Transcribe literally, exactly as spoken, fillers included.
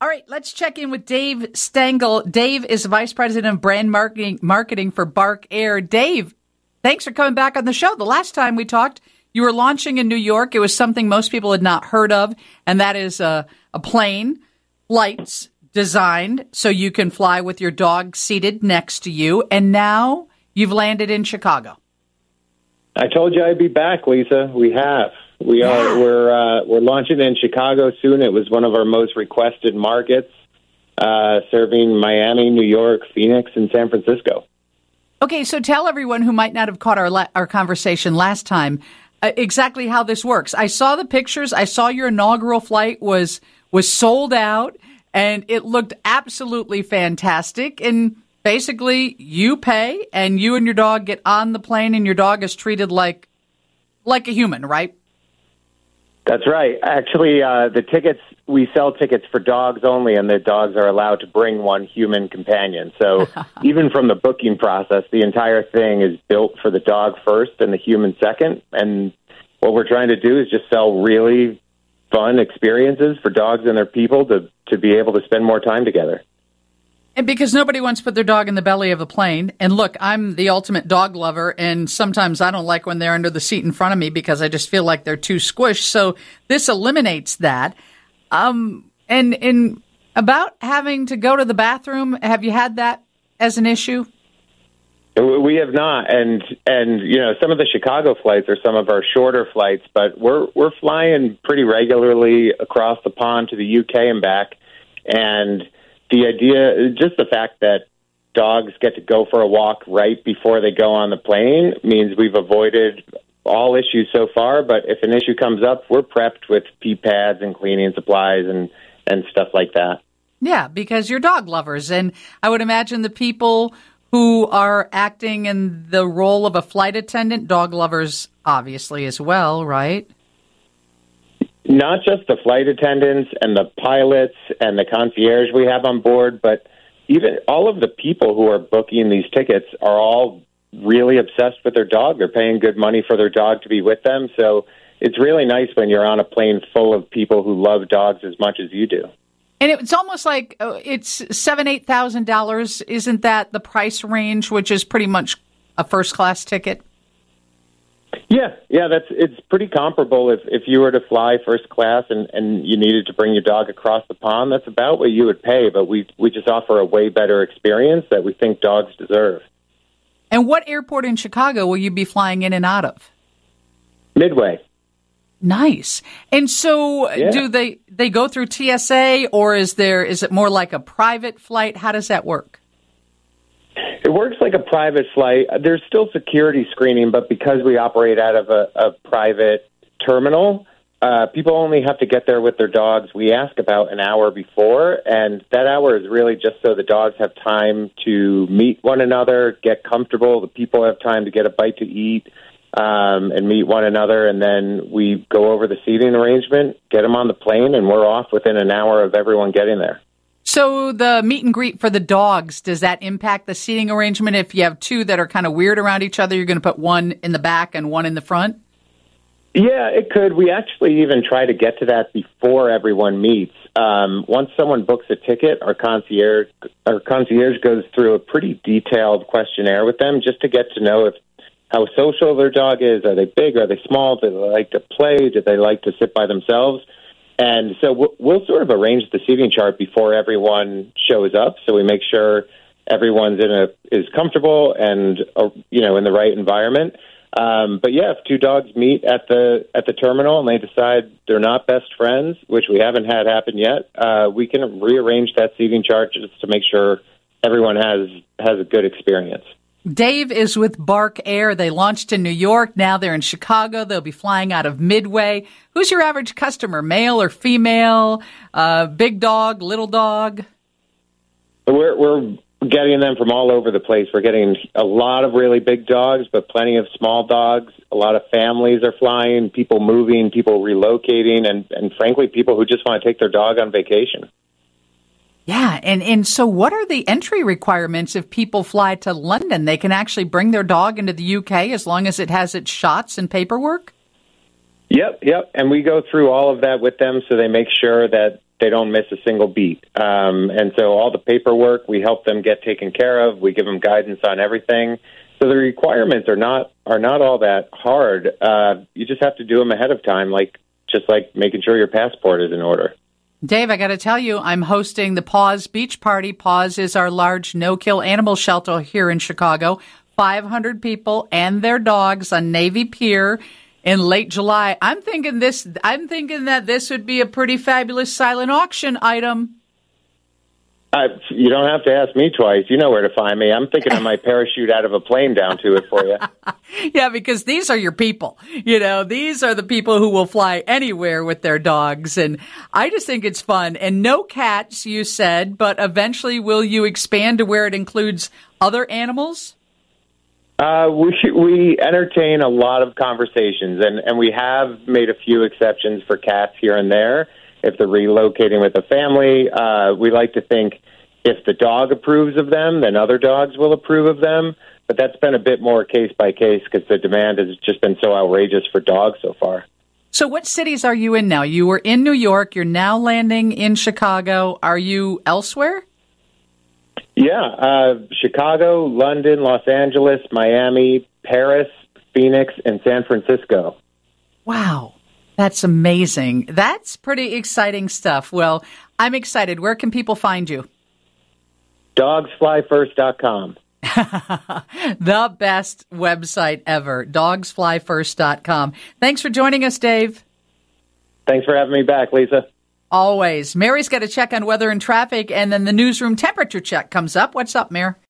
All right, let's check in with Dave Stengel. Dave is Vice President of Brand Marketing, marketing for Bark Air. Dave, thanks for coming back on the show. The last time we talked, you were launching in New York. It was something most people had not heard of, and that is a, a plane, flights designed so you can fly with your dog seated next to you. And now you've landed in Chicago. I told you I'd be back, Lisa. We have. We yeah. are. We're uh, we're launching in Chicago soon. It was one of our most requested markets, uh, serving Miami, New York, Phoenix, and San Francisco. Okay, so tell everyone who might not have caught our la- our conversation last time uh, exactly how this works. I saw the pictures. I saw your inaugural flight was was sold out, and it looked absolutely fantastic. And basically, you pay, and you and your dog get on the plane, and your dog is treated like like a human, right? That's right. Actually, uh, the tickets, we sell tickets for dogs only, and the dogs are allowed to bring one human companion. So even from the booking process, the entire thing is built for the dog first and the human second. And what we're trying to do is just sell really fun experiences for dogs and their people to, to be able to spend more time together. And because nobody wants to put their dog in the belly of a plane. And look, I'm the ultimate dog lover, and sometimes I don't like when they're under the seat in front of me because I just feel like they're too squished. So this eliminates that. Um, and in about having to go to the bathroom, have you had that as an issue? We have not, and and you know, some of the Chicago flights are some of our shorter flights, but we're we're flying pretty regularly across the pond to the U K and back, and the idea, just the fact that dogs get to go for a walk right before they go on the plane means we've avoided all issues so far. But if an issue comes up, we're prepped with pee pads and cleaning supplies and, and stuff like that. Yeah, because you're dog lovers. And I would imagine the people who are acting in the role of a flight attendant, dog lovers, obviously, as well, right? Not just the flight attendants and the pilots and the concierge we have on board, but even all of the people who are booking these tickets are all really obsessed with their dog. They're paying good money for their dog to be with them. So it's really nice when you're on a plane full of people who love dogs as much as you do. And it's almost like uh, it's seven, eight thousand dollars. Isn't that the price range, which is pretty much a first class ticket? Yeah, yeah, that's it's pretty comparable. If if you were to fly first class and, and you needed to bring your dog across the pond, that's about what you would pay. But we we just offer a way better experience that we think dogs deserve. And what airport in Chicago will you be flying in and out of? Midway. Nice. And so yeah. do they they go through T S A, or is there is it more like a private flight? How does that work? It works like a private flight. There's still security screening, but because we operate out of a, a private terminal, uh, people only have to get there with their dogs. We ask about an hour before, and that hour is really just so the dogs have time to meet one another, get comfortable. The people have time to get a bite to eat um, and meet one another, and then we go over the seating arrangement, get them on the plane, and we're off within an hour of everyone getting there. So the meet and greet for the dogs, does that impact the seating arrangement? If you have two that are kind of weird around each other, you're going to put one in the back and one in the front? Yeah, it could. We actually even try to get to that before everyone meets. Um, once someone books a ticket, our concierge, our concierge goes through a pretty detailed questionnaire with them just to get to know if how social their dog is. Are they big? Are they small? Do they like to play? Do they like to sit by themselves? And so we'll, we'll sort of arrange the seating chart before everyone shows up, so we make sure everyone's in a is comfortable and uh, you know in the right environment. Um, but yeah, if two dogs meet at the at the terminal and they decide they're not best friends, which we haven't had happen yet, uh, we can rearrange that seating chart just to make sure everyone has has a good experience. Dave is with Bark Air. They launched in New York. Now they're in Chicago. They'll be flying out of Midway. Who's your average customer, male or female? Uh, big dog, little dog? We're, we're getting them from all over the place. We're getting a lot of really big dogs, but plenty of small dogs. A lot of families are flying, people moving, people relocating, and, and frankly, people who just want to take their dog on vacation. Yeah, and, and so what are the entry requirements if people fly to London? They can actually bring their dog into the U K as long as it has its shots and paperwork? Yep, yep. And we go through all of that with them so they make sure that they don't miss a single beat. Um, and so all the paperwork, we help them get taken care of. We give them guidance on everything. So the requirements are not are not all that hard. Uh, you just have to do them ahead of time, like just like making sure your passport is in order. Dave, I got to tell you, I'm hosting the Paws Beach Party. Paws is our large no-kill animal shelter here in Chicago. five hundred people and their dogs on Navy Pier in late July. I'm thinking this. I'm thinking that this would be a pretty fabulous silent auction item. Uh, you don't have to ask me twice. You know where to find me. I'm thinking I might parachute out of a plane down to it for you. Yeah, because these are your people. You know, these are the people who will fly anywhere with their dogs. And I just think it's fun. And no cats, you said, but eventually will you expand to where it includes other animals? Uh, we we entertain a lot of conversations, and, and we have made a few exceptions for cats here and there. If they're relocating with a family, uh, we like to think if the dog approves of them, then other dogs will approve of them. But that's been a bit more case by case because the demand has just been so outrageous for dogs so far. So what cities are you in now? You were in New York. You're now landing in Chicago. Are you elsewhere? Yeah, uh, Chicago, London, Los Angeles, Miami, Paris, Phoenix, and San Francisco. Wow. That's amazing. That's pretty exciting stuff. Well, I'm excited. Where can people find you? dogs fly first dot com. The best website ever, dogs fly first dot com. Thanks for joining us, Dave. Thanks for having me back, Lisa. Always. Mary's got to check on weather and traffic, and then the newsroom temperature check comes up. What's up, Mary?